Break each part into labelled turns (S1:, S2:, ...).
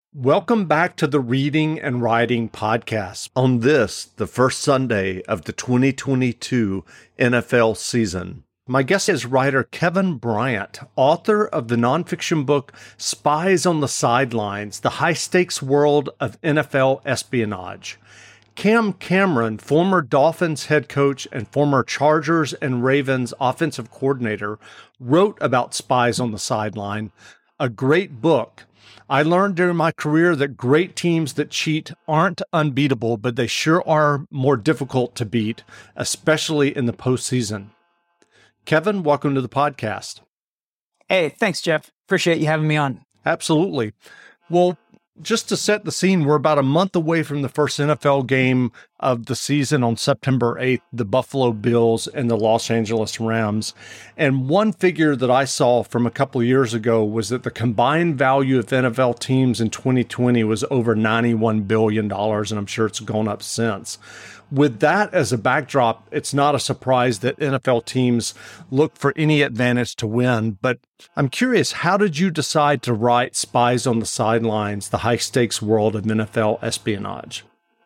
S1: Welcome back to the Reading and Writing Podcast. On this, the first Sunday of the 2022 NFL season, my guest is writer Kevin Bryant, author of the nonfiction book Spies on the Sidelines, The High-Stakes World of NFL Espionage. Cam Cameron, former Dolphins head coach and former Chargers and Ravens offensive coordinator, wrote about Spies on the Sideline, a great book. I learned during my career that great teams that cheat aren't unbeatable, but they sure are more difficult to beat, especially in the postseason. Kevin, welcome to the podcast.
S2: Hey, thanks, Jeff. Appreciate you having me on.
S1: Absolutely. Well, just to set the scene, we're about a month away from the first NFL game of the season on September 8th, the Buffalo Bills and the Los Angeles Rams. And one figure that I saw from a couple of years ago was that the combined value of NFL teams in 2020 was over $91 billion, and I'm sure it's gone up since. With that as a backdrop, it's not a surprise that NFL teams look for any advantage to win. But I'm curious, how did you decide to write Spies on the Sidelines, the high-stakes world of NFL espionage?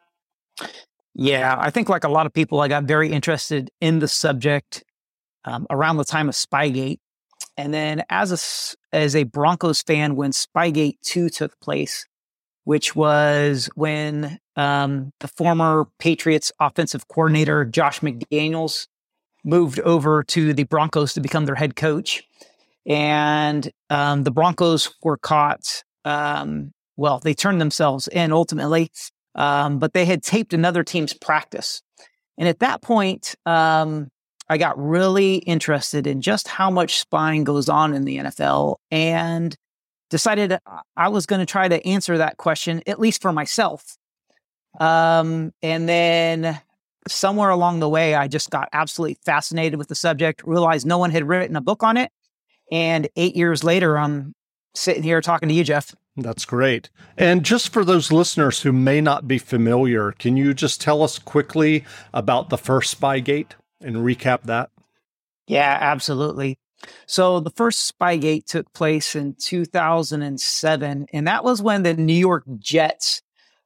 S2: Yeah, I think like a lot of people, I got very interested in the subject around the time of Spygate. And then as a Broncos fan, when Spygate 2 took place, which was when the former Patriots offensive coordinator, Josh McDaniels, moved over to the Broncos to become their head coach. And the Broncos were caught, they turned themselves in ultimately, but they had taped another team's practice. And at that point, I got really interested in just how much spying goes on in the NFL and decided I was going to try to answer that question, at least for myself. And then somewhere along the way, I just got absolutely fascinated with the subject, realized no one had written a book on it. And 8 years later, I'm sitting here talking to you, Jeff.
S1: That's great. And just for those listeners who may not be familiar, can you just tell us quickly about the first Spygate and recap that?
S2: Yeah, absolutely. So the first Spygate took place in 2007, and that was when the New York Jets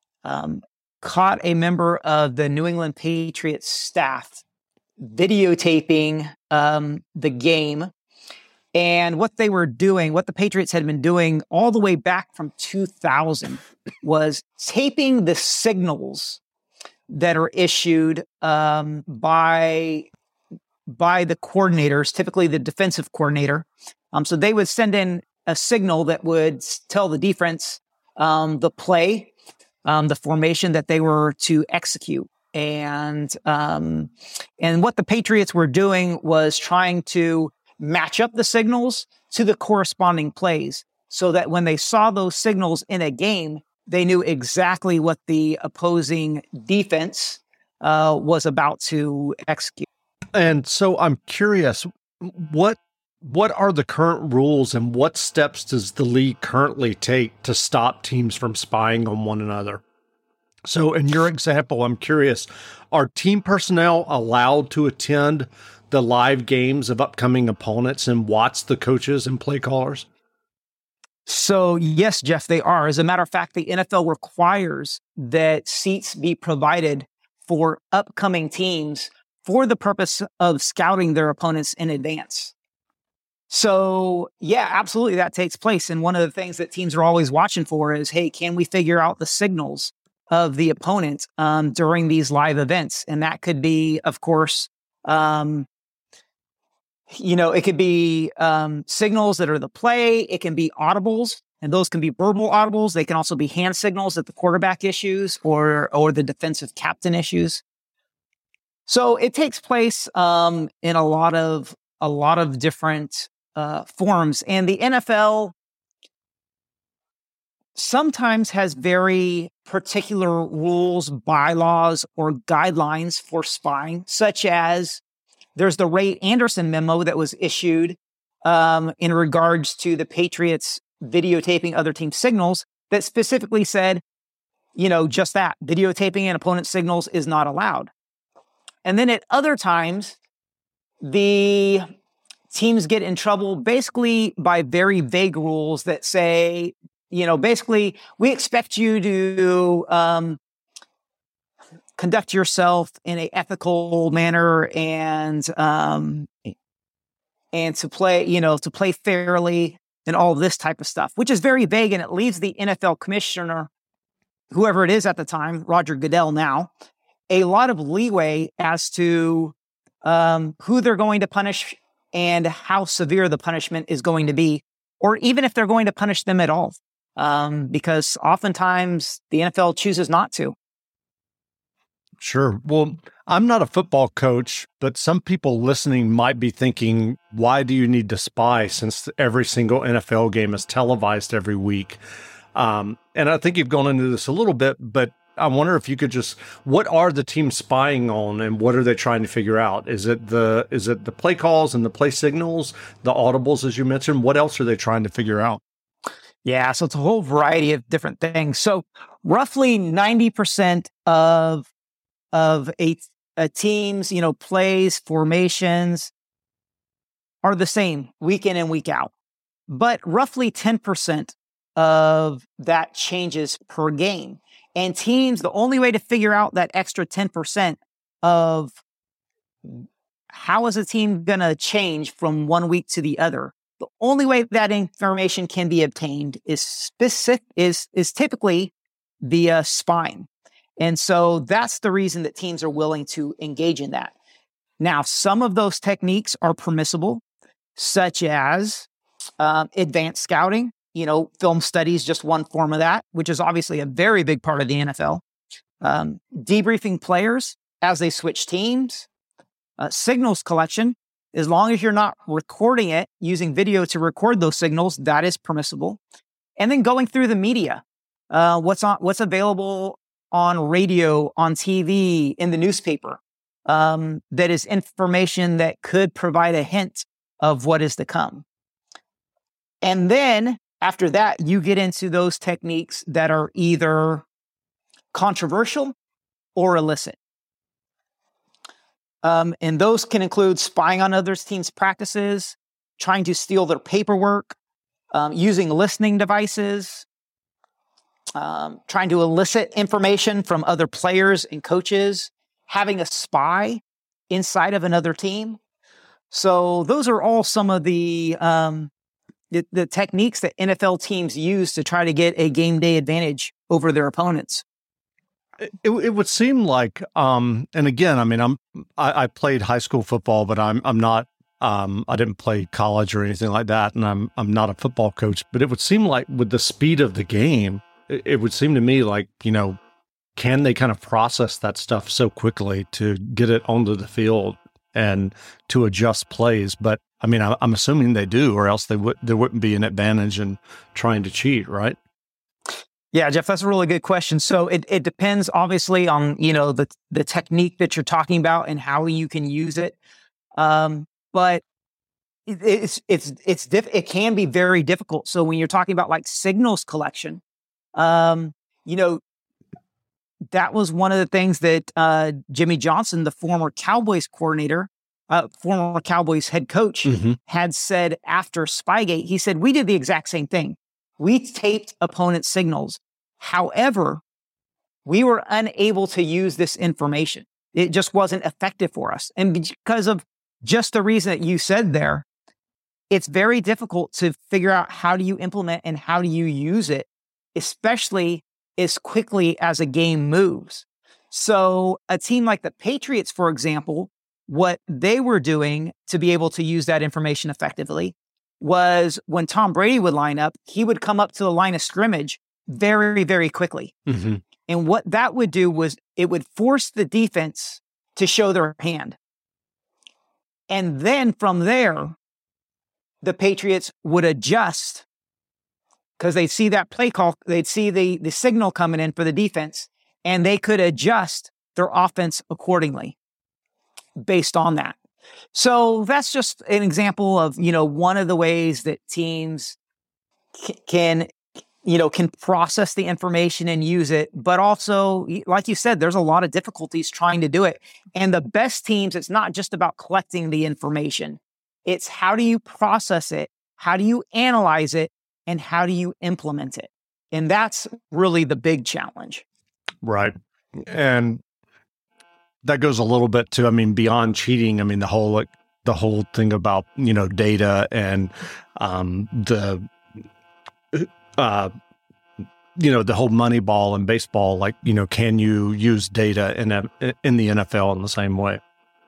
S2: caught a member of the New England Patriots staff videotaping the game. And what they were doing, what the Patriots had been doing all the way back from 2000 was taping the signals that are issued by the coordinators, typically the defensive coordinator. So they would send in a signal that would tell the defense the play, the formation that they were to execute. And what the Patriots were doing was trying to match up the signals to the corresponding plays so that when they saw those signals in a game, they knew exactly what the opposing defense was about to execute.
S1: And so I'm curious, what are the current rules and what steps does the league currently take to stop teams from spying on one another? So in your example, I'm curious, are team personnel allowed to attend the live games of upcoming opponents and watch the coaches and play callers?
S2: So yes, Jeff, they are. As a matter of fact, the NFL requires that seats be provided for upcoming teams for the purpose of scouting their opponents in advance. So yeah, absolutely, that takes place. And one of the things that teams are always watching for is, hey, can we figure out the signals of the opponent during these live events? And that could be, of course, it could be signals that are the play. It can be audibles, and those can be verbal audibles. They can also be hand signals that the quarterback issues or the defensive captain issues. So it takes place in a lot of different forms, and the NFL sometimes has very particular rules, bylaws, or guidelines for spying, such as there's the Ray Anderson memo that was issued in regards to the Patriots videotaping other team signals that specifically said, just that, videotaping an opponent's signals is not allowed. And then at other times, the teams get in trouble basically by very vague rules that say Basically, we expect you to conduct yourself in an ethical manner and to play fairly and all this type of stuff, which is very vague, and it leaves the NFL commissioner, whoever it is at the time, Roger Goodell now, a lot of leeway as to who they're going to punish and how severe the punishment is going to be, or even if they're going to punish them at all, because oftentimes the NFL chooses not to.
S1: Sure. Well, I'm not a football coach, but some people listening might be thinking, why do you need to spy since every single NFL game is televised every week? And I think you've gone into this a little bit, but I wonder if you could what are the teams spying on and what are they trying to figure out? Is it the play calls and the play signals, the audibles, as you mentioned? What else are they trying to figure out?
S2: Yeah, so it's a whole variety of different things. So roughly 90% of a team's, plays, formations are the same week in and week out. But roughly 10% of that changes per game. And teams, the only way to figure out that extra 10% of how is a team going to change from one week to the other, the only way that information can be obtained is typically via spying. And so that's the reason that teams are willing to engage in that. Now, some of those techniques are permissible, such as advanced scouting. Film studies, just one form of that, which is obviously a very big part of the NFL. Debriefing players as they switch teams. Signals collection, as long as you're not recording it, using video to record those signals, that is permissible. And then going through the media, what's available on radio, on TV, in the newspaper, that is information that could provide a hint of what is to come. And then after that, you get into those techniques that are either controversial or illicit. And those can include spying on other teams' practices, trying to steal their paperwork, using listening devices, trying to elicit information from other players and coaches, having a spy inside of another team. So those are all some of the techniques that NFL teams use to try to get a game day advantage over their opponents.
S1: It would seem like, and again, I mean, I played high school football, but I'm not, I didn't play college or anything like that, and I'm not a football coach. But it would seem like with the speed of the game, it would seem to me like, can they kind of process that stuff so quickly to get it onto the field and to adjust plays? But I mean, I'm assuming they do, or else there wouldn't be an advantage in trying to cheat, right?
S2: Yeah, Jeff, that's a really good question. So it depends obviously on, the technique that you're talking about and how you can use it. But it can be very difficult. So when you're talking about like signals collection, that was one of the things that Jimmy Johnson, the former Cowboys coordinator, former Cowboys head coach, had said after Spygate. He said, we did the exact same thing. We taped opponent signals. However, we were unable to use this information. It just wasn't effective for us. And because of just the reason that you said there, it's very difficult to figure out how do you implement and how do you use it, especially as quickly as a game moves. So a team like the Patriots, for example, what they were doing to be able to use that information effectively was when Tom Brady would line up, he would come up to the line of scrimmage very, very quickly. And what that would do was it would force the defense to show their hand. And then from there, the Patriots would adjust because they'd see that play call, they'd see the signal coming in for the defense, and they could adjust their offense accordingly based on that. So that's just an example of, one of the ways that teams can process the information and use it. But also, like you said, there's a lot of difficulties trying to do it. And the best teams, it's not just about collecting the information. It's how do you process it? How do you analyze it? And how do you implement it? And that's really the big challenge.
S1: Right. And that goes a little bit to, I mean, beyond cheating. I mean, the whole thing about, data and the whole money ball in baseball, like, can you use data in the NFL in the same way?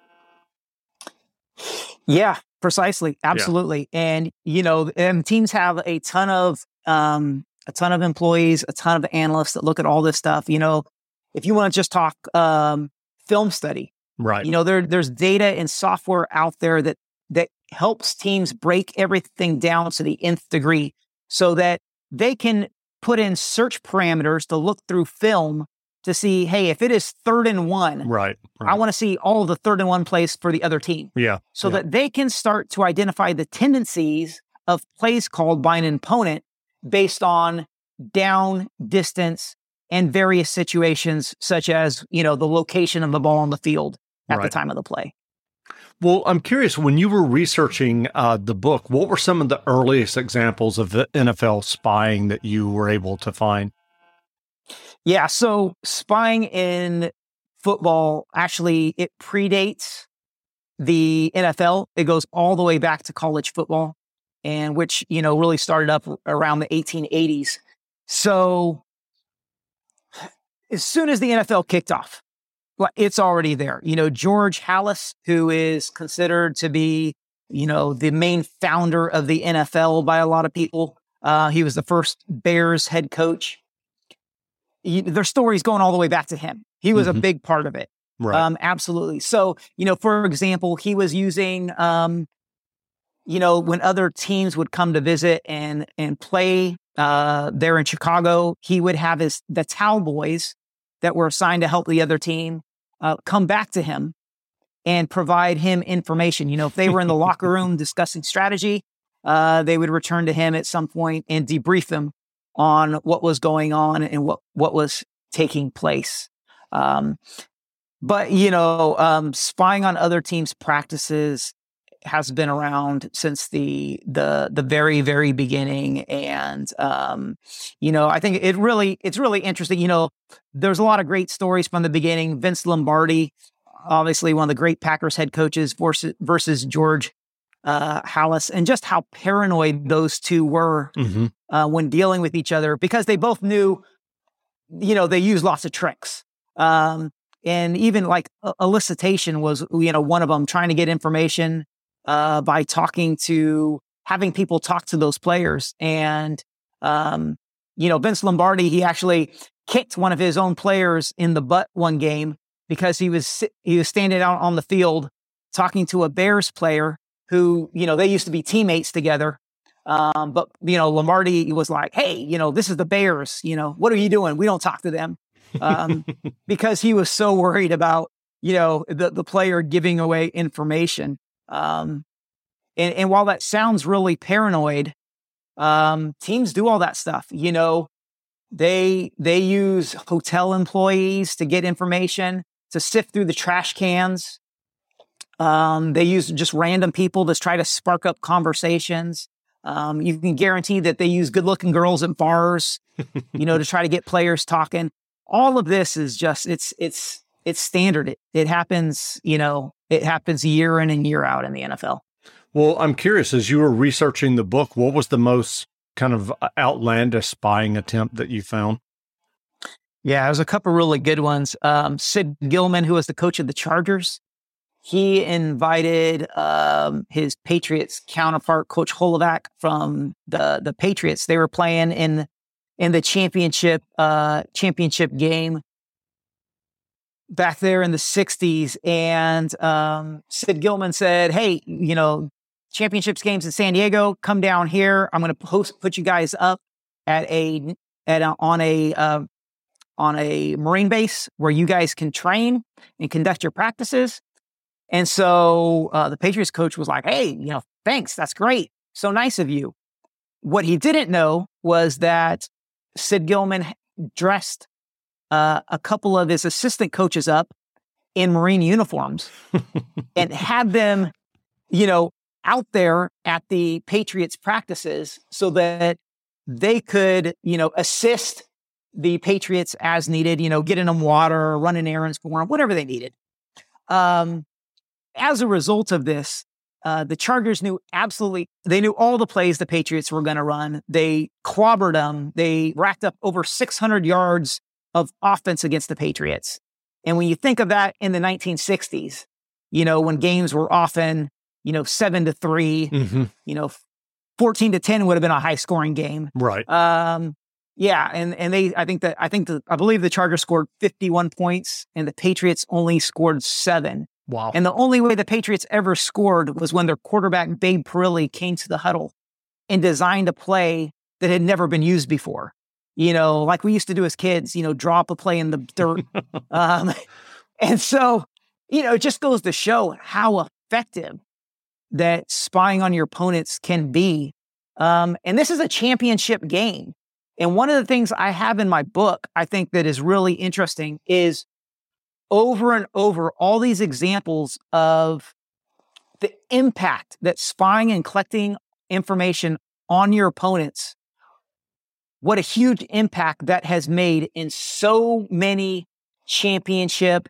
S2: Yeah, precisely. Absolutely. Yeah. And, teams have a ton of employees, a ton of analysts that look at all this stuff. If you want to just talk film study,
S1: right?
S2: There's data and software out there that helps teams break everything down to the nth degree, so that they can put in search parameters to look through film to see, hey, if it is 3rd and 1,
S1: right.
S2: I want to see all of the 3rd and 1 plays for the other team.
S1: Yeah.
S2: So that they can start to identify the tendencies of plays called by an opponent based on down, distance, and various situations, such as, the location of the ball on the field at the time of the play.
S1: Well, I'm curious, when you were researching the book, what were some of the earliest examples of the NFL spying that you were able to find?
S2: Yeah, so spying in football, actually, it predates the NFL. It goes all the way back to college football, and which, really started up around the 1880s. So as soon as the NFL kicked off, it's already there. George Halas, who is considered to be, the main founder of the NFL by a lot of people. He was the first Bears head coach. Their story's going all the way back to him. He was a big part of it.
S1: Right.
S2: Absolutely. So, for example, he was using, when other teams would come to visit and play there in Chicago, he would have the towel boys that were assigned to help the other team come back to him and provide him information. If they were in the locker room discussing strategy, they would return to him at some point and debrief him on what was going on and what was taking place. But spying on other teams' practices has been around since the very, very beginning. And, I think it's really interesting. There's a lot of great stories from the beginning. Vince Lombardi, obviously one of the great Packers head coaches versus George Halas, and just how paranoid those two were when dealing with each other, because they both knew, they used lots of tricks. And even like elicitation was, one of them, trying to get information by having people talk to those players. And, Vince Lombardi, he actually kicked one of his own players in the butt one game because he was standing out on the field talking to a Bears player who, they used to be teammates together. But Lombardi was like, hey, this is the Bears, what are you doing? We don't talk to them. Because he was so worried about, the player giving away information. And while that sounds really paranoid, teams do all that stuff. They use hotel employees to get information, to sift through the trash cans. They use just random people to try to spark up conversations. You can guarantee that they use good-looking girls at bars, to try to get players talking. All of this is just, it's standard. It happens, it happens year in and year out in the NFL.
S1: Well, I'm curious, as you were researching the book, what was the most kind of outlandish spying attempt that you found?
S2: Yeah, there's a couple really good ones. Sid Gilman, who was the coach of the Chargers, he invited his Patriots counterpart, Coach Holovac, from the Patriots. They were playing in the championship game back there in the 60s. And Sid Gilman said, hey, championships games in San Diego, come down here. I'm going to put you guys up on a Marine base where you guys can train and conduct your practices. And so the Patriots coach was like, hey, thanks. That's great. So nice of you. What he didn't know was that Sid Gilman dressed a couple of his assistant coaches up in Marine uniforms and had them, out there at the Patriots practices so that they could, assist the Patriots as needed, getting them water, running errands for them, whatever they needed. As a result of this, the Chargers they knew all the plays the Patriots were going to run. They clobbered them. They racked up over 600 yards of offense against the Patriots. And when you think of that in the 1960s, when games were often, 7-3, 14-10 would have been a high scoring game.
S1: Right.
S2: Yeah. And I believe the Chargers scored 51 points and the Patriots only scored 7.
S1: Wow.
S2: And the only way the Patriots ever scored was when their quarterback, Babe Parilli, came to the huddle and designed a play that had never been used before. Like we used to do as kids, drop a play in the dirt. And so, it just goes to show how effective that spying on your opponents can be. And this is a championship game. And one of the things I have in my book, I think that is really interesting is over and over all these examples of the impact that spying and collecting information on your opponents, what a huge impact that has made in so many championship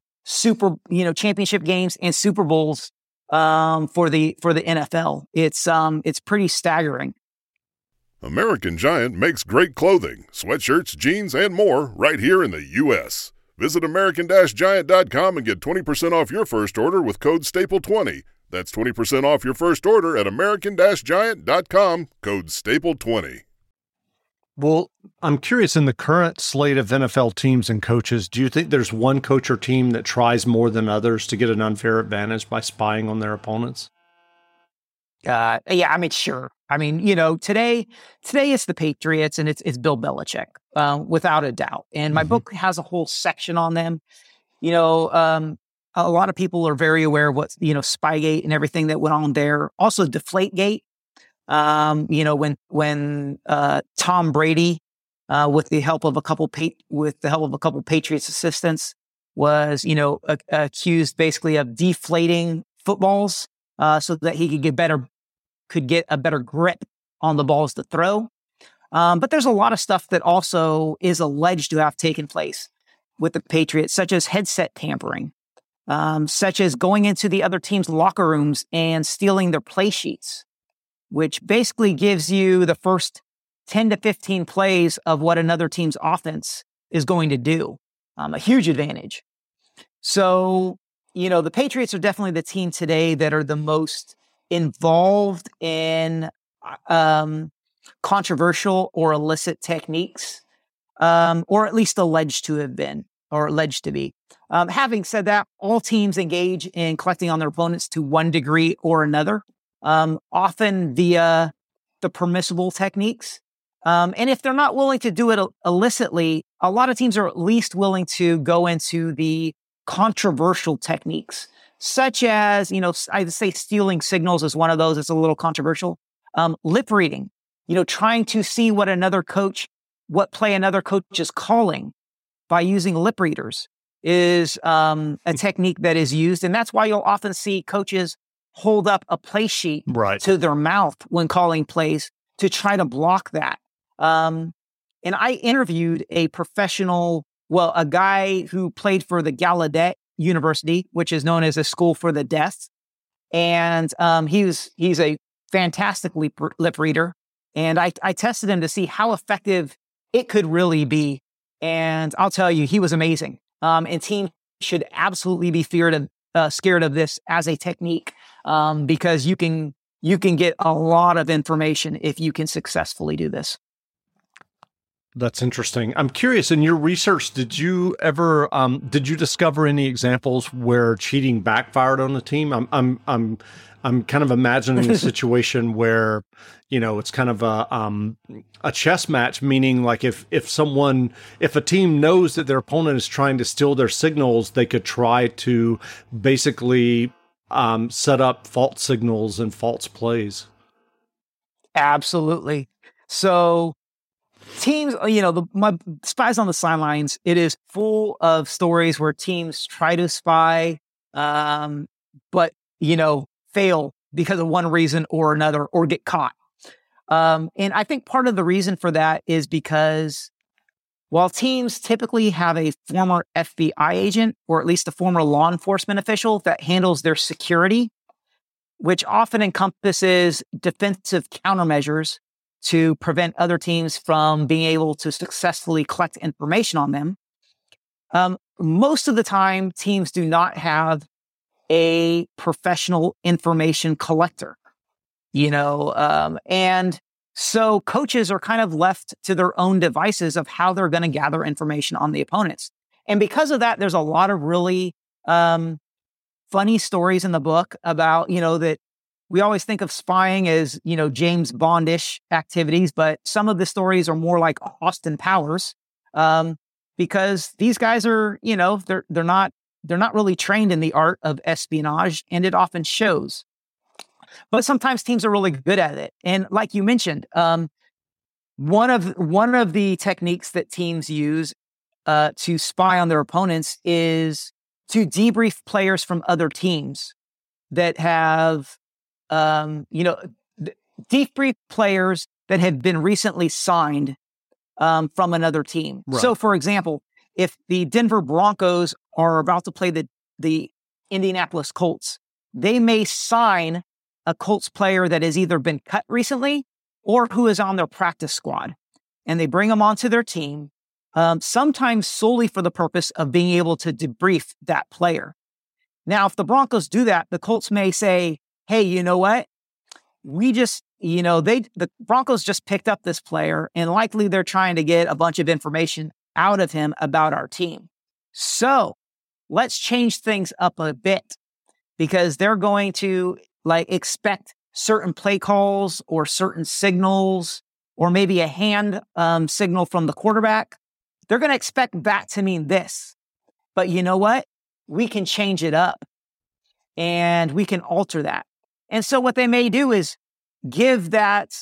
S2: games and Super Bowls for the NFL. It's pretty staggering.
S3: American Giant makes great clothing, sweatshirts, jeans, and more right here in the U.S. Visit American-Giant.com and get 20% off your first order with code STAPLE20. That's 20% off your first order at American-Giant.com, code STAPLE20.
S1: Well, I'm curious, in the current slate of NFL teams and coaches, do you think there's one coach or team that tries more than others to get an unfair advantage by spying on their opponents?
S2: Yeah, sure. Today it's the Patriots and it's Bill Belichick, without a doubt. And my book has a whole section on them. A lot of people are very aware of what, Spygate and everything that went on there. Also Deflategate. When Tom Brady, with the help of a couple Patriots assistants, was accused basically of deflating footballs so that he could get a better grip on the balls to throw. But there's a lot of stuff that also is alleged to have taken place with the Patriots, such as headset tampering, such as going into the other team's locker rooms and stealing their play sheets, which basically gives you the first 10 to 15 plays of what another team's offense is going to do. A huge advantage. So, the Patriots are definitely the team today that are the most involved in controversial or illicit techniques, or at least alleged to have been, or alleged to be. Having said that, all teams engage in collecting on their opponents to one degree or another. Often via the permissible techniques. And if they're not willing to do it illicitly, a lot of teams are at least willing to go into the controversial techniques, such as, I'd say stealing signals is one of those. It's a little controversial. Lip reading, trying to see what play another coach is calling by using lip readers is a technique that is used. And that's why you'll often see coaches hold up a play sheet to their mouth when calling plays to try to block that. And I interviewed a guy who played for the Gallaudet University, which is known as a school for the deaf. And he's a fantastic lip reader. And I tested him to see how effective it could really be. And I'll tell you, he was amazing. And teams should absolutely be scared of this as a technique. Because you can get a lot of information if you can successfully do this.
S1: That's interesting. I'm curious, in your research, did you discover any examples where cheating backfired on the team? I'm kind of imagining a situation where, it's kind of a chess match, meaning like if a team knows that their opponent is trying to steal their signals, they could try to basically set up false signals and false plays.
S2: Absolutely. So teams, my Spies on the Sidelines, it is full of stories where teams try to spy, but, fail because of one reason or another, or get caught. And I think part of the reason for that is because while teams typically have a former FBI agent, or at least a former law enforcement official that handles their security, which often encompasses defensive countermeasures to prevent other teams from being able to successfully collect information on them, most of the time, teams do not have a professional information collector, and so coaches are kind of left to their own devices of how they're going to gather information on the opponents. And because of that, there's a lot of really funny stories in the book about, that we always think of spying as, James Bond-ish activities, but some of the stories are more like Austin Powers, because these guys are, they're not really trained in the art of espionage, and it often shows. But sometimes teams are really good at it. And like you mentioned, one of the techniques that teams use to spy on their opponents is to debrief players from other teams that have, debrief players that have been recently signed from another team. Right. So, for example, if the Denver Broncos are about to play the Indianapolis Colts, they may sign a Colts player that has either been cut recently or who is on their practice squad, and they bring them onto their team, sometimes solely for the purpose of being able to debrief that player. Now, if the Broncos do that, the Colts may say, hey, you know what? We just, the Broncos just picked up this player, and likely they're trying to get a bunch of information out of him about our team. So let's change things up a bit, because they're going to expect certain play calls or certain signals, or maybe a hand signal from the quarterback. They're going to expect that to mean this. But you know what? We can change it up and we can alter that. And so what they may do is give that,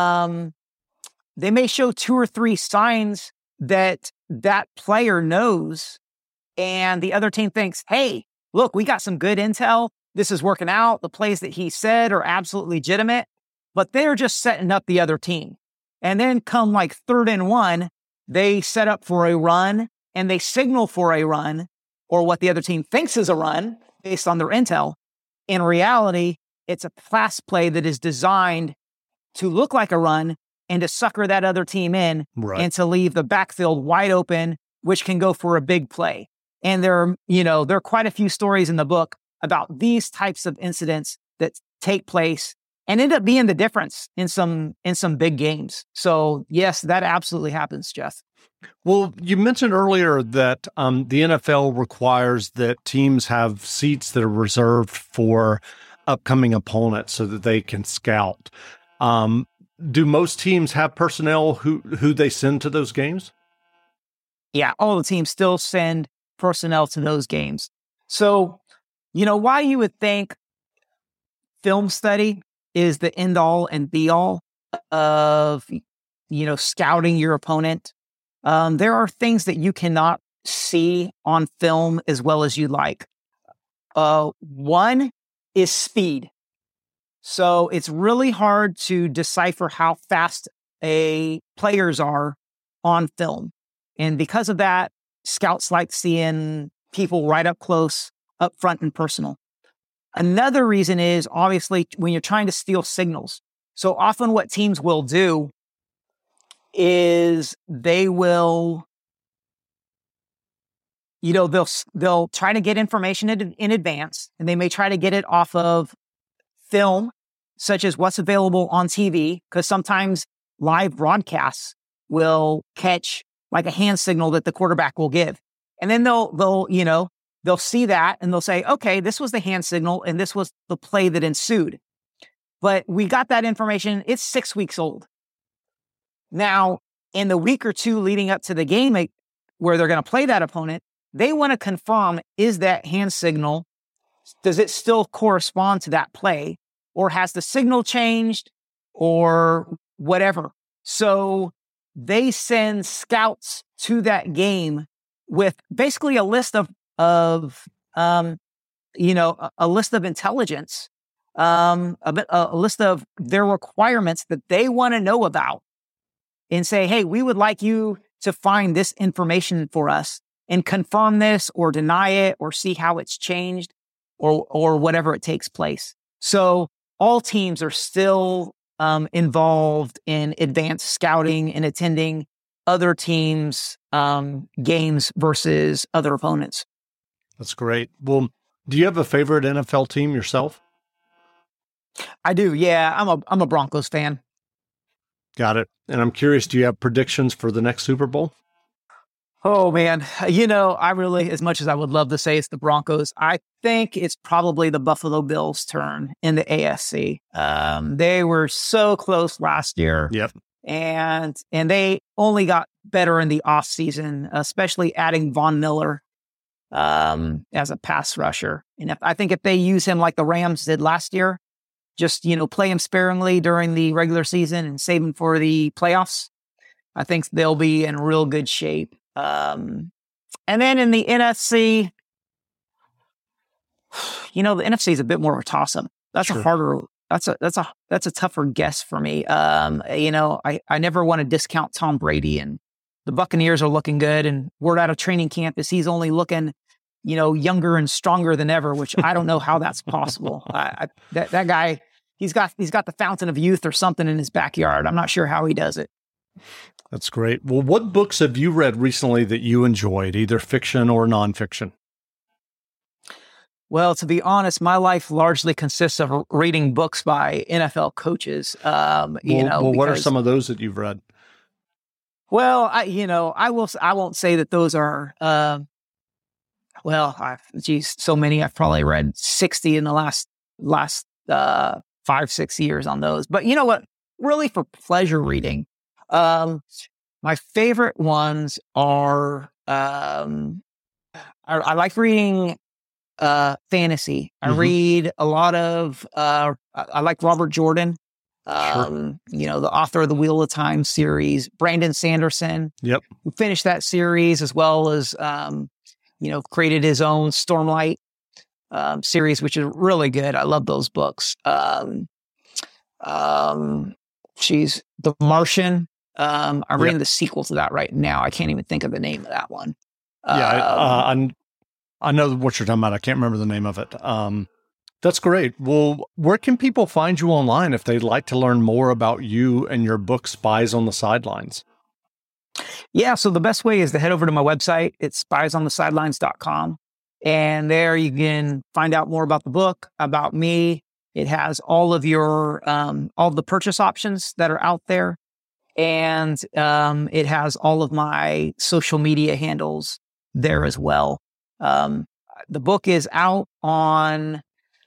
S2: they may show 2 or 3 signs that player knows, and the other team thinks, hey, look, we got some good intel. This is working out. The plays that he said are absolutely legitimate, but they're just setting up the other team. And then come 3rd and 1, they set up for a run, and they signal for a run, or what the other team thinks is a run based on their intel. In reality, it's a pass play that is designed to look like a run and to sucker that other team in, right, and to leave the backfield wide open, which can go for a big play. And there are quite a few stories in the book about these types of incidents that take place and end up being the difference in some big games. So yes, that absolutely happens, Jeff.
S1: Well, you mentioned earlier that the NFL requires that teams have seats that are reserved for upcoming opponents so that they can scout. Do most teams have personnel who they send to those games?
S2: Yeah, all the teams still send personnel to those games. So, why you would think film study is the end all and be all of, scouting your opponent. There are things that you cannot see on film as well as you'd like. One is speed. So it's really hard to decipher how fast players are on film. And because of that, scouts like seeing people right up close, up front, and personal. Another reason is obviously when you're trying to steal signals. So often what teams will do is they will, they'll try to get information in advance, and they may try to get it off of film, such as what's available on TV, because sometimes live broadcasts will catch a hand signal that the quarterback will give. And then they'll see that and they'll say, okay, this was the hand signal and this was the play that ensued. But we got that information, it's 6 weeks old. Now, in the week or two leading up to the game where they're going to play that opponent, they want to confirm, is that hand signal, does it still correspond to that play? Or has the signal changed or whatever? So they send scouts to that game with basically a list of a list of intelligence a list of their requirements that they want to know about and say, hey, we would like you to find this information for us and confirm this or deny it or see how it's changed or whatever it takes place. So all teams are still involved in advanced scouting and attending other teams' games versus other opponents.
S1: That's great. Well, do you have a favorite NFL team yourself?
S2: I do. Yeah, I'm a Broncos fan.
S1: Got it. And I'm curious, do you have predictions for the next Super Bowl?
S2: Oh, man. I really, as much as I would love to say it's the Broncos, I think it's probably the Buffalo Bills' turn in the AFC. They were so close last year.
S1: Yep.
S2: And they only got better in the offseason, especially adding Von Miller as a pass rusher. And I think if they use him like the Rams did last year, just, play him sparingly during the regular season and save him for the playoffs, I think they'll be in real good shape. And then in the NFC, the NFC is a bit more of a toss-up. That's
S1: Sure.
S2: a harder. That's a tougher guess for me. I never want to discount Tom Brady, and the Buccaneers are looking good. And word out of training camp is he's only looking, younger and stronger than ever, which I don't know how that's possible. That guy, he's got the fountain of youth or something in his backyard. I'm not sure how he does it.
S1: That's great. Well, what books have you read recently that you enjoyed, either fiction or nonfiction?
S2: Well, to be honest, my life largely consists of reading books by NFL coaches.
S1: What are some of those that you've read?
S2: Well, I won't say that those are. So many. I've probably read 60 in the last 5-6 years on those. But you know what? Really, for pleasure reading, my favorite ones are. I like reading fantasy. I read a lot of. I like Robert Jordan.
S1: Sure.
S2: The author of the Wheel of Time series, Brandon Sanderson.
S1: Yep.
S2: Who finished that series as well as created his own Stormlight series, which is really good. I love those books. She's The Martian. I'm reading the sequel to that right now. I can't even think of the name of that one.
S1: I know what you're talking about. I can't remember the name of it. That's great. Well, where can people find you online if they'd like to learn more about you and your book, Spies on the Sidelines?
S2: Yeah, so the best way is to head over to my website. It's spiesonthesidelines.com. And there you can find out more about the book, about me. It has all of your, all of the purchase options that are out there. And it has all of my social media handles there as well. The book is out on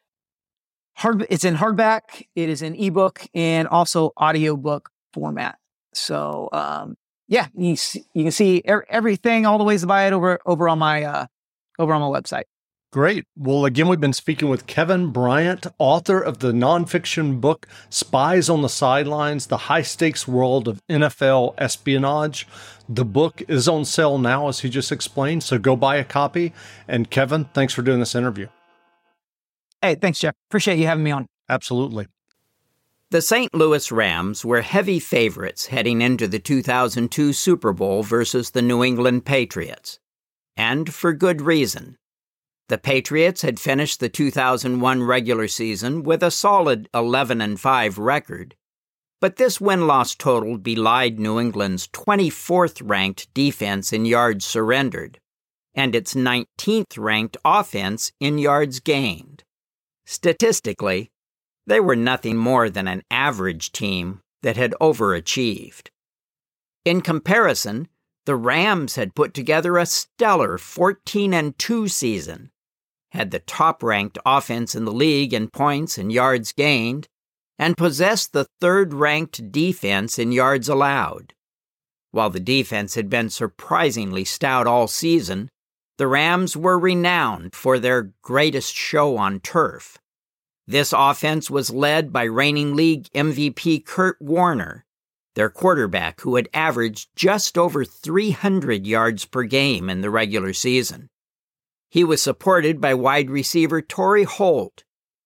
S2: it's in hardback, it is in ebook, and also audiobook format. So, you can see everything, all the ways to buy it over on my website.
S1: Great. Well, again, we've been speaking with Kevin Bryant, author of the nonfiction book, Spies on the Sidelines, The High-Stakes World of NFL Espionage. The book is on sale now, as he just explained, so go buy a copy. And Kevin, thanks for doing this interview.
S2: Hey, thanks, Jeff. Appreciate you having me on.
S1: Absolutely.
S4: The St. Louis Rams were heavy favorites heading into the 2002 Super Bowl versus the New England Patriots. And for good reason. The Patriots had finished the 2001 regular season with a solid 11-5 record, but this win-loss total belied New England's 24th-ranked defense in yards surrendered, and its 19th-ranked offense in yards gained. Statistically, they were nothing more than an average team that had overachieved. In comparison, the Rams had put together a stellar 14-2 season, had the top-ranked offense in the league in points and yards gained, and possessed the third-ranked defense in yards allowed. While the defense had been surprisingly stout all season, the Rams were renowned for their greatest show on turf. This offense was led by reigning league MVP Kurt Warner, their quarterback who had averaged just over 300 yards per game in the regular season. He was supported by wide receiver Torrey Holt,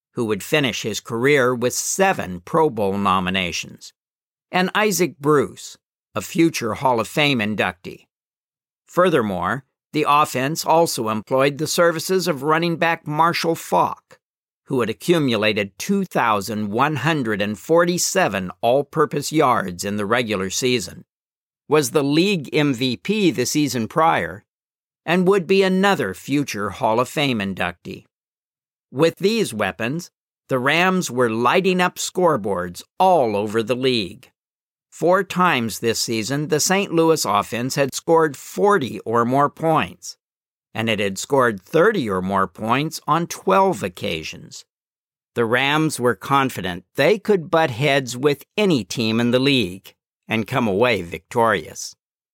S4: who would finish his career with 7 Pro Bowl nominations, and Isaac Bruce, a future Hall of Fame inductee. Furthermore, the offense also employed the services of running back Marshall Faulk, who had accumulated 2,147 all-purpose yards in the regular season, was the league MVP the season prior, and would be another future Hall of Fame inductee. With these weapons, the Rams were lighting up scoreboards all over the league. 4 times this season, the St. Louis offense had scored 40 or more points, and it had scored 30 or more points on 12 occasions. The Rams were confident they could butt heads with any team in the league and come away victorious.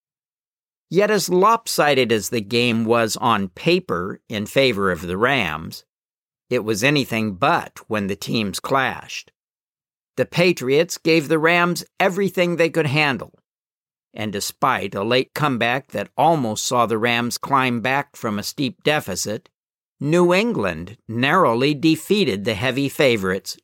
S4: Yet as lopsided as the game was on paper in favor of the Rams, it was anything but when the teams clashed. The Patriots gave the Rams everything they could handle, and despite a late comeback that almost saw the Rams climb back from a steep deficit, New England narrowly defeated the heavy favorites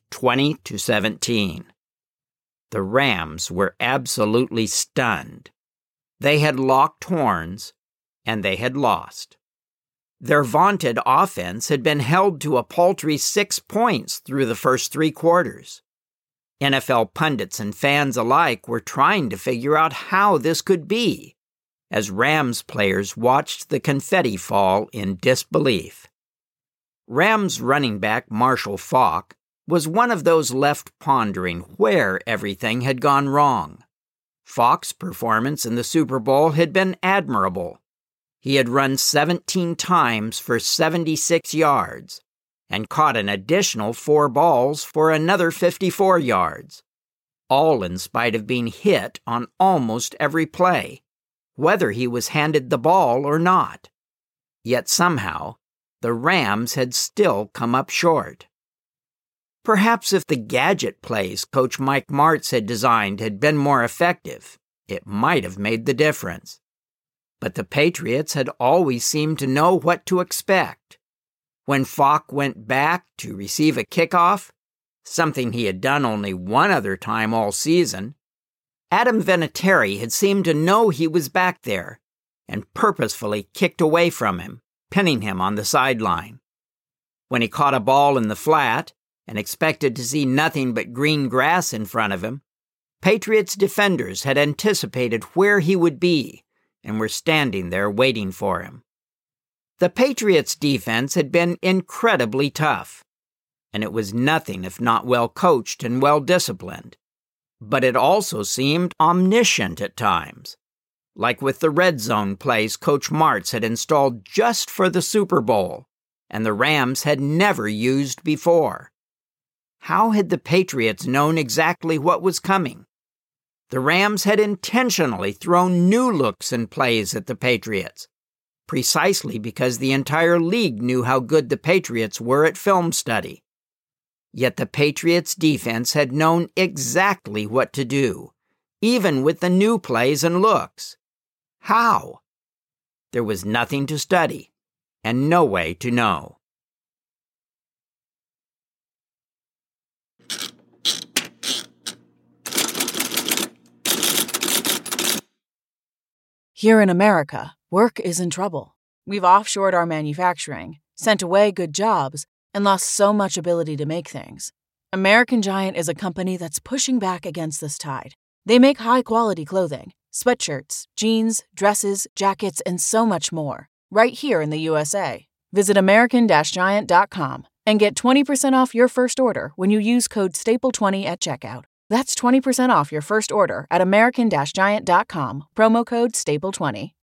S4: 20-17. The Rams were absolutely stunned. They had locked horns, and they had lost. Their vaunted offense had been held to a paltry 6 points through the first 3 quarters. NFL pundits and fans alike were trying to figure out how this could be, as Rams players watched the confetti fall in disbelief. Rams running back Marshall Faulk was one of those left pondering where everything had gone wrong. Faulk's performance in the Super Bowl had been admirable. He had run 17 times for 76 yards and caught an additional 4 balls for another 54 yards, all in spite of being hit on almost every play, whether he was handed the ball or not. Yet somehow, the Rams had still come up short. Perhaps if the gadget plays Coach Mike Martz had designed had been more effective, it might have made the difference. But the Patriots had always seemed to know what to expect. When Faulk went back to receive a kickoff, something he had done only one other time all season, Adam Vinatieri had seemed to know he was back there and purposefully kicked away from him, pinning him on the sideline. When he caught a ball in the flat and expected to see nothing but green grass in front of him, Patriots defenders had anticipated where he would be and were standing there waiting for him. The Patriots' defense had been incredibly tough, and it was nothing if not well coached and well disciplined. But it also seemed omniscient at times, like with the red zone plays Coach Martz had installed just for the Super Bowl, and the Rams had never used before. How had the Patriots known exactly what was coming? The Rams had intentionally thrown new looks and plays at the Patriots, precisely because the entire league knew how good the Patriots were at film study. Yet the Patriots' defense had known exactly what to do, even with the new plays and looks. How? There was nothing to study, and no way to know.
S5: Here in America, work is in trouble. We've offshored our manufacturing, sent away good jobs, and lost so much ability to make things. American Giant is a company that's pushing back against this tide. They make high-quality clothing, sweatshirts, jeans, dresses, jackets, and so much more, right here in the USA. Visit American-Giant.com and get 20% off your first order when you use code STAPLE20 at checkout. That's 20% off your first order at American-Giant.com, promo code STAPLE20.